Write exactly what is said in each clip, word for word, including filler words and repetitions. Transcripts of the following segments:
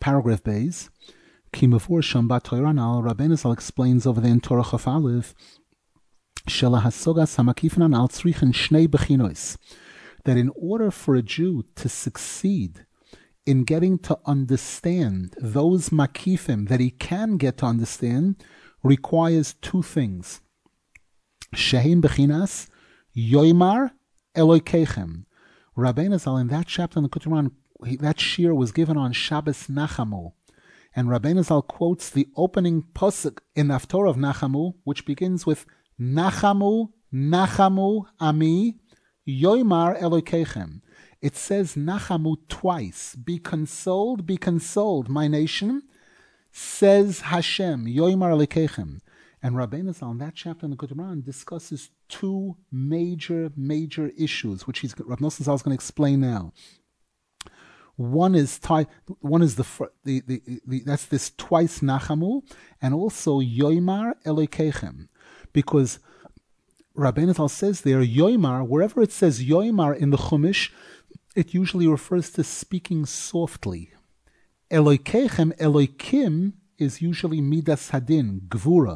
paragraph base, Ki Meforsham B'Torah Anal, Rabbeinu Zal explains over there in Torah Chaf Aleph, Shela Hasogas Hamakifin Anal Tzrichen Shnei Bechinois, that in order for a Jew to succeed in getting to understand those makifim that he can get to understand, requires two things. Shehem Bechinas Yoimar Elokeichem. Rabbeinu Zal, in that chapter in the Quran, that shir was given on Shabbos Nachamu. And Rabbeinu Zal quotes the opening pasuk in the Haftorah of Nachamu, which begins with Nachamu, Nachamu, Ami, Yoimar Elokeichem. It says Nachamu twice. Be consoled, be consoled, my nation, says Hashem, Yoimar Elokeichem. And Rabbeinu Zal in that chapter in the Quran discusses two major, major issues, which he's Rav Nosson Zal is going to explain now. One is one is the, the, the, the that's this twice Nachamu, and also Yoimar Elokeichem, because Rabbeinu Zal says there Yoimar, wherever it says Yoimar in the Chumash, it usually refers to speaking softly. Elokeichem, Elokim, is usually Midas Hadin, Gvura.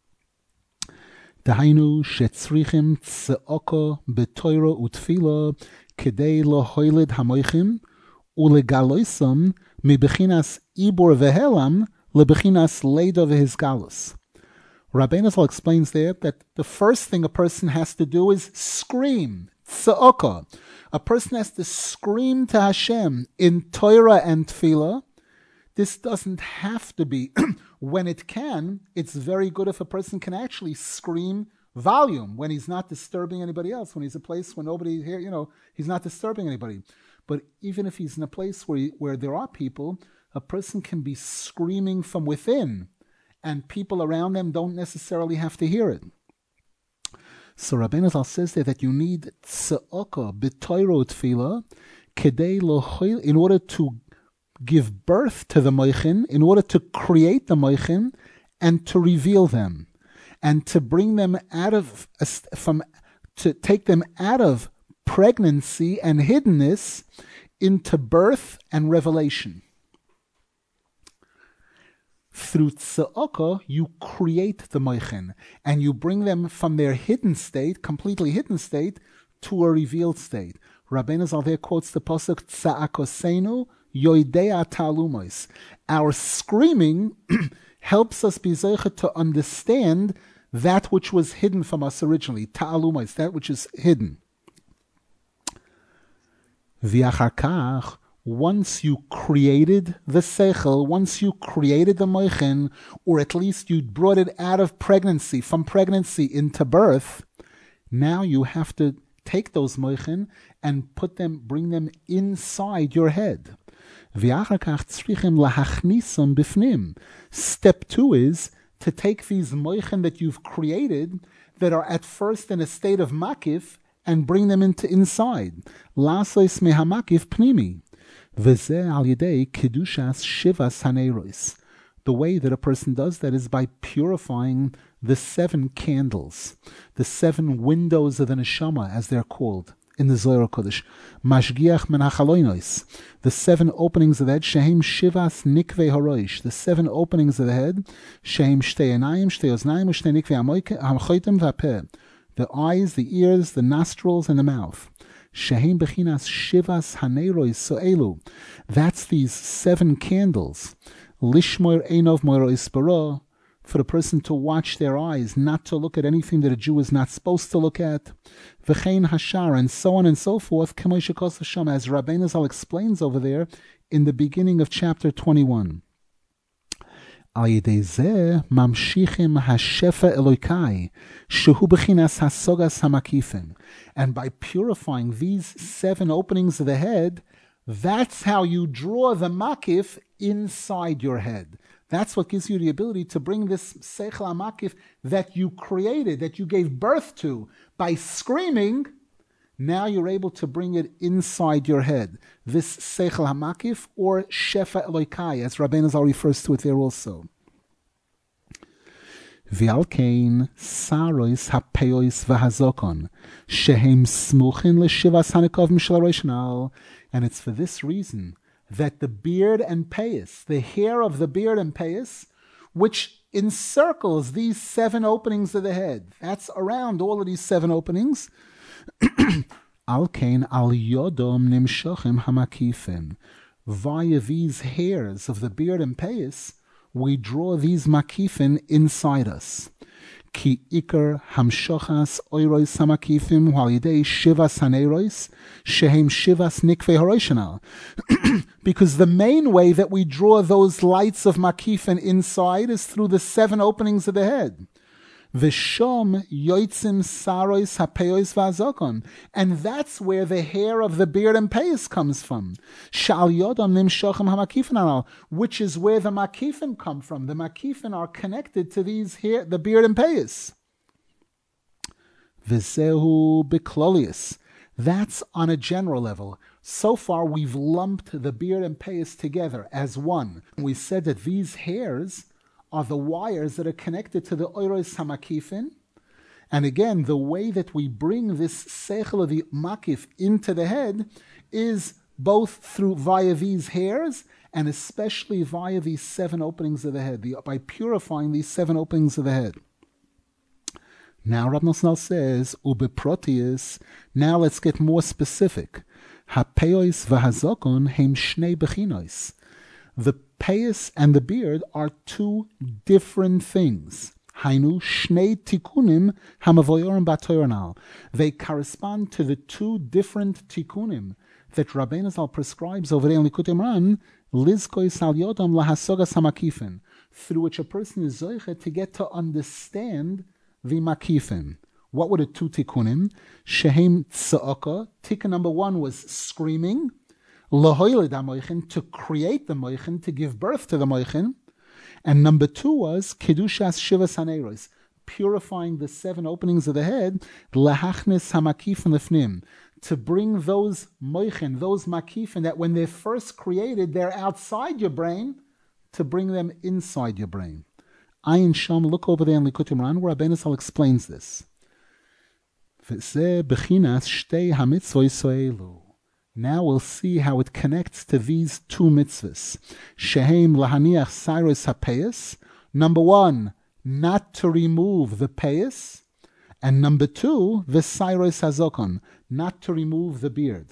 Dahainu shetzrichim tzeoko betoiro utfila kedei lohoilid hamoichim ulegaloisam mibechinas ibor vehelam lebechinas leido vehisgalus. Rabbeinu Zal explains there that the first thing a person has to do is scream, tzeoko. A person has to scream to Hashem in Torah and Tefillah. This doesn't have to be. When it can, it's very good if a person can actually scream volume when he's not disturbing anybody else, when he's in a place where nobody here, you know, he's not disturbing anybody. But even if he's in a place where, he, where there are people, a person can be screaming from within, and people around them don't necessarily have to hear it. So Rabbeinu Zal says there that you need tze'oka b'toiro tefillah kedei lohoil, in order to give birth to the moichin, in order to create the moichin and to reveal them, and to bring them out of from to take them out of pregnancy and hiddenness into birth and revelation. Through tze'oka, you create the moichin, and you bring them from their hidden state, completely hidden state, to a revealed state. Rabbeinu Zal there quotes the pasuk Tza'akosenu Yoidea Ta'alumos. Our screaming helps us be zeicha to understand that which was hidden from us originally. Ta'alumos, that which is hidden. V'achar kach, once you created the seichel, once you created the moichin, or at least you brought it out of pregnancy, from pregnancy into birth, now you have to take those moichin and put them, bring them inside your head. Step two is to take these moichin that you've created that are at first in a state of makif and bring them into inside. Lasois mehamakif pnimi. V'zeh al yedei kedushas shivas haneiros. The way that a person does that is by purifying the seven candles, the seven windows of the neshama, as they're called in the Zohar Kodesh. Mashgiach men hachaloinos, the seven openings of the head. Shehem shivas nikvei haroish, the seven openings of the head. Shehem shtei enayim, shtei oznayim, shtei nikvei hamoitim v'apeh, the eyes, the ears, the nostrils, and the mouth. Shehem bechinas shivas haneiros so'elu. That's these seven candles. Lishmoir einov moiros bara, for the person to watch their eyes, not to look at anything that a Jew is not supposed to look at. V'chein hashar, and so on and so forth. K'moi shekos Hashem, as Rabbeinu Zal explains over there in the beginning of chapter twenty-one. Al yedei zeh mamshichim hashefa elokai shehu bechinas hasogas hamakifim, and by purifying these seven openings of the head, that's how you draw the makif inside your head. That's what gives you the ability to bring this seichel hamakif that you created, that you gave birth to by screaming. Now you're able to bring it inside your head. This seichel hamakif, or shefa elokai, as Rabbeinu Zal refers to it there also. V'alkein sarois hapeois v'hazokon shehem smuchin l'shivas hanekov mishal roishnal, and it's for this reason that the beard and payas, the hair of the beard and payas, which encircles these seven openings of the head, that's around all of these seven openings. Al kain al yodom nimshochem hamakifim. Via these hairs of the beard and payas, we draw these makifin inside us. Ki ikar hamshochas oirois hamakifim walidei shivas hanerois shehem shivas nikvei haroishanal. Because the main way that we draw those lights of makifin inside is through the seven openings of the head. V'shom yoitzim sarois hapeos v'azokon, and that's where the hair of the beard and payas comes from. Shal yodam nimshochem hamakifin anal, which is where the makifin come from. The makifin are connected to these hair, the beard and payas. V'zehu biklolius. That's on a general level. So far, we've lumped the beard and payas together as one. We said that these hairs are the wires that are connected to the Oiros HaMakifin. And again, the way that we bring this Seichel of the Makif into the head is both through via these hairs and especially via these seven openings of the head, the, by purifying these seven openings of the head. Now Rav Nosson says, Ubeprotius, now let's get more specific. HaPeos v'hazokon heim shnei bechinois. The payas and the beard are two different things. Hainu shnei tikunim hamavoyorim batoyernal. They correspond to the two different tikunim that Rabbeinu Zal prescribes over there in Likutei Moharan, lizkoi sal yodam lahasogas hamakifin, through which a person is zoiche to get to understand the makifin. What were the two tikunim? Shehem tza'aka. Tikkun number one was screaming. Lahoyled ha-moichin, to create the moichin, to give birth to the moichin. And number two was kedushas shivas haneros, purifying the seven openings of the head, lahachnis hamakifin lefnim, to bring those moichin, those makifin, that when they're first created, they're outside your brain, to bring them inside your brain. Ayin Sham, look over there in Likutei Moharan, where Rabbeinu Zal explains this. V'zeh bechinas shtei hamitzvos soelu. Now we'll see how it connects to these two mitzvahs. Shehem lahaniach cyrus hapayas. Number one, not to remove the payas. And number two, the cyrus hazokon, not to remove the beard.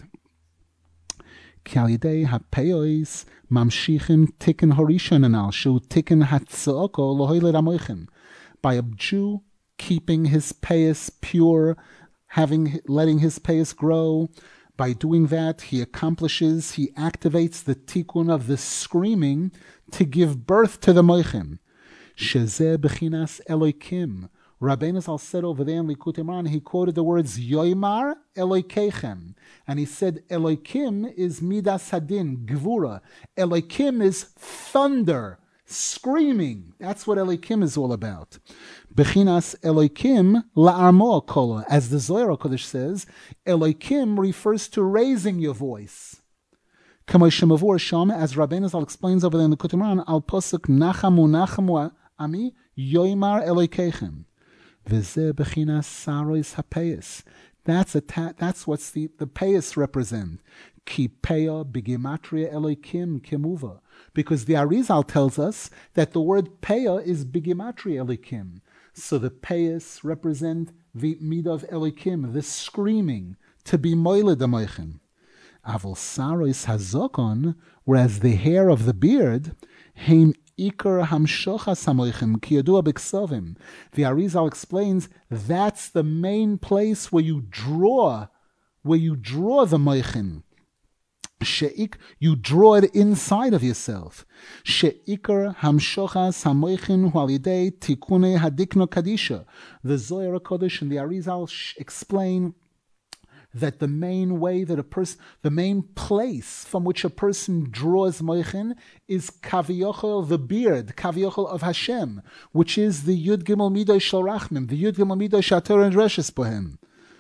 Ki al yidei hapayos mamshichim tikkun horishon anal shu tikkun hatzooko lohoyled hamoichin. By a Jew keeping his payas pure, having letting his payas grow. By doing that, he accomplishes, he activates the tikkun of the screaming to give birth to the moichin. Shezeh bechinas Elokim. Rabbeinu Zal said over there in Likutei Moharan, he quoted the words Yoimar Elokeichem. And he said Elokim is Midas Hadin, Gvura. Elokim is thunder, screaming. That's what Elokim is all about. Bechinas Elokim la'armo kola. As the Zohar HaKodesh says, Elokim refers to raising your voice. Kamei shemavur sham, as Rabbeinu Zal explains over there in the Likutei Moharan, al posuk nachamu nachamu ami yoimar Elokeichem. V'zeh bechinas sarois hapayas. That's a ta- that's what's the the payas represent. Ki peya bigimatria Elokim kemuva. Because the Arizal tells us that the word peya is bigimatria Elokim. So the payas represent the midah of Elokim, the screaming, to be moiled amoichin. Avol sarois hazokon, whereas the hair of the beard, heim ikar hamshochas hamoichin ki yadua b'ksovim. The Arizal explains that's the main place where you draw, where you draw the moichin. She'ik, you draw it inside of yourself. She'ikar hamshochas hamoichin hualidei tikune hadikno kadisha. The Zohar HaKodesh and the Arizal explain that the main way that a person, the main place from which a person draws moichin is kaviyochel, the beard, kaviyochel of Hashem, which is the Yud Gimel Midoy Shel Rachmim, the Yud Gimel Midoy Shator and Reshes Bohem.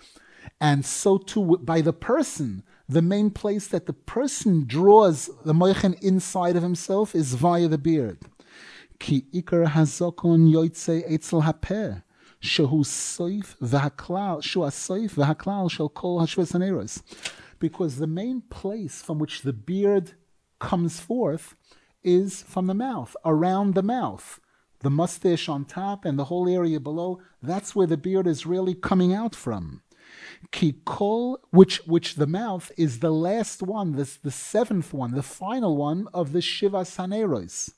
And so too by the person, the main place that the person draws the moichin inside of himself is via the beard. Ki ikar hazokon yoitze etzel hapeh. Shehu soif v'haklal, shu asoif v'haklal shel kol hashves haneros. Because the main place from which the beard comes forth is from the mouth, around the mouth. The mustache on top and the whole area below, that's where the beard is really coming out from. Kikol, which which the mouth is the last one, this the seventh one, the final one of the Shiva Saneros.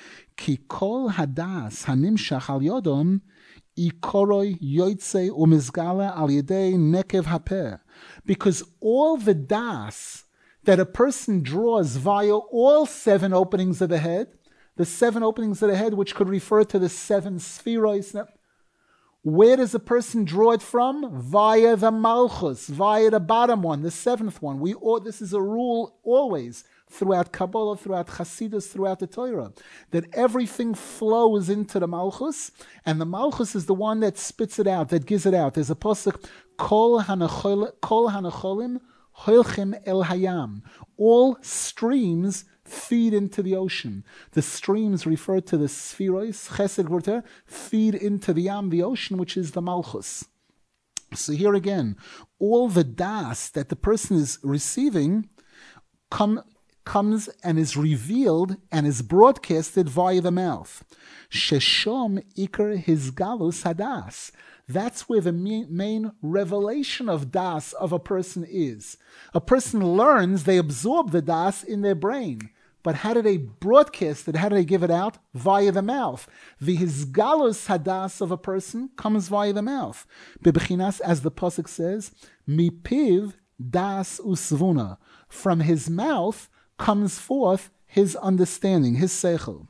Kikol hadas hanimshach al yodom ikoroi yoitze umizgala al yedei nekev hapeh. Because all the das that a person draws via all seven openings of the head, the seven openings of the head, which could refer to the seven spheroids. Where does a person draw it from? Via the Malchus, via the bottom one, the seventh one. We all, this is a rule always throughout Kabbalah, throughout Hasidus, throughout the Torah, that everything flows into the Malchus, and the Malchus is the one that spits it out, that gives it out. There's a pasuk, Kol hanacholim hoilchim el hayam. All streams feed into the ocean. The streams refer to the spherois, chesed v'orter, feed into the yam, the ocean, which is the malchus. So here again, all the das that the person is receiving come, comes and is revealed and is broadcasted via the mouth. Sheshom ikar hizgalus hadas. That's where the main revelation of das of a person is. A person learns, they absorb the das in their brain. But how do they broadcast it? How do they give it out? Via the mouth. The hizgalus hadas of a person comes via the mouth. Bebechinas, as the pasuk says, mipiv das usvuna. From his mouth comes forth his understanding, his seichel.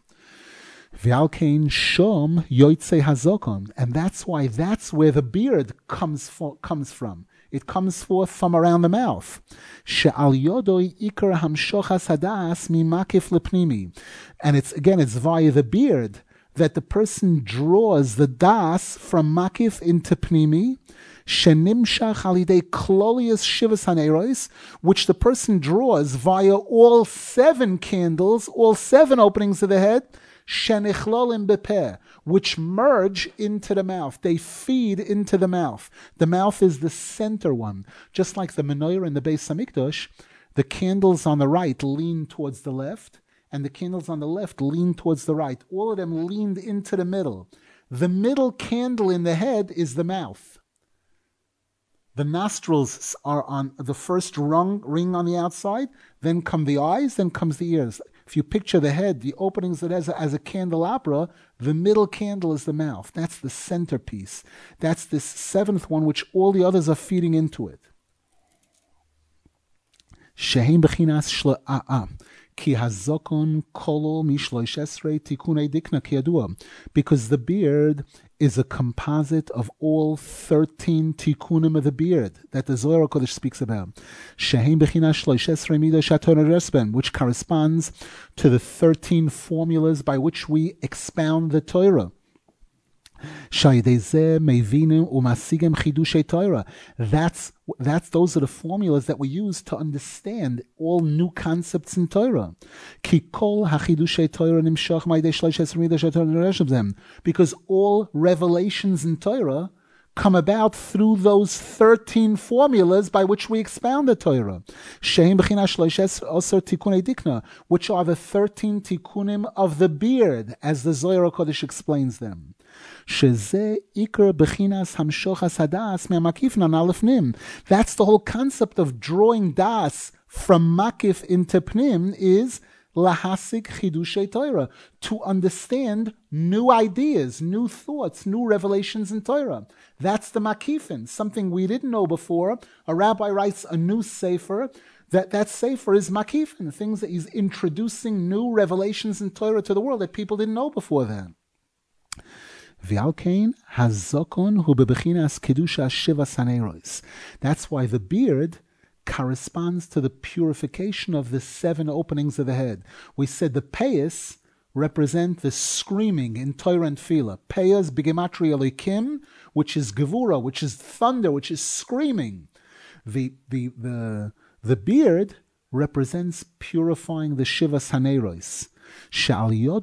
V'alkein shom yoitze hazokon, and that's why that's where the beard comes for, comes from. It comes forth from around the mouth. She'al yodoi ikar hamshochas hadas mimakif lepnimi, and it's again it's via the beard that the person draws the das from makif into pnimi. Shenimshach alidei klolius shivas haneros, which the person draws via all seven candles, all seven openings of the head. Shenichlolin bepeh, which merge into the mouth. They feed into the mouth. The mouth is the center one. Just like the menorah in the Beis Hamikdash, the candles on the right lean towards the left, and the candles on the left lean towards the right. All of them leaned into the middle. The middle candle in the head is the mouth. The nostrils are on the first rung, ring on the outside, then come the eyes, then comes the ears. If you picture the head, the openings it has as a candelabra, the middle candle is the mouth. That's the centerpiece. That's this seventh one, which all the others are feeding into it. Shehem bechinas shla'ah. Ki hazokon kolo mishloish esrei tikunei dikna kiyadua. Because the beard is a composite of all thirteen tikkunim of the beard that the Zohar HaKodesh speaks about. Shehem bechinas shloish esrei midosh haTorah resben, which corresponds to the thirteen formulas by which we expound the Torah. That's that's those are the formulas that we use to understand all new concepts in Torah. Because all revelations in Torah come about through those thirteen formulas by which we expound the Torah, which are the thirteen tikkunim of the beard, as the Zohar HaKodesh explains them. That's the whole concept of drawing das from makif into pnim is lahasik chidushay Torah, to understand new ideas, new thoughts, new revelations in Torah. That's the makifin, something we didn't know before. A rabbi writes a new sefer. That that sefer is makifin, things that he's introducing new revelations in Torah to the world that people didn't know before then. That's why the beard corresponds to the purification of the seven openings of the head. We said the payas represent the screaming in Torah and Tefillah. Payas b'gematria Elokim, which is gevura, which is thunder, which is screaming. The the the the beard represents purifying the shivas haneros. Through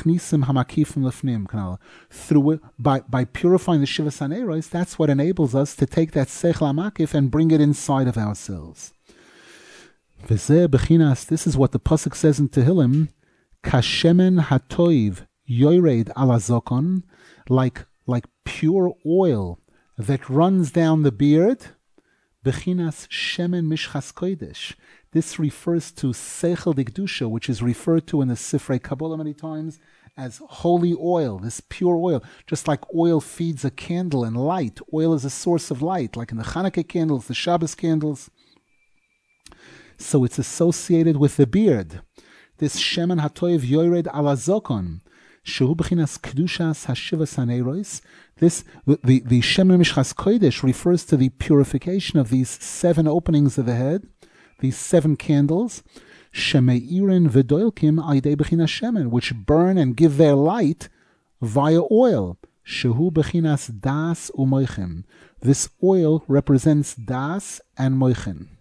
it, by, by purifying the Shivas Haneros, that's what enables us to take that Seichel HaMakif and bring it inside of ourselves. V'zeh bechinas, this is what the pasuk says in Tehillim, kashemen hatoiv yored ala zokon, like like pure oil that runs down the beard. Bechinas shemen mishchas kodesh. This refers to seichel dikdusha, which is referred to in the Sifrei Kabbalah many times as holy oil, this pure oil. Just like oil feeds a candle and light, oil is a source of light, like in the Hanukkah candles, the Shabbos candles. So it's associated with the beard. This shemen hatoiv yored ala zokon, shehu bechinas kedushas hashivas haneiros. This the the shemen mishchas kodesh refers to the purification of these seven openings of the head, these seven candles, shemeirin v'doilkim aydei bechinas shemen, which burn and give their light via oil. Shehu bechinas das u'moichin. This oil represents das and moichin.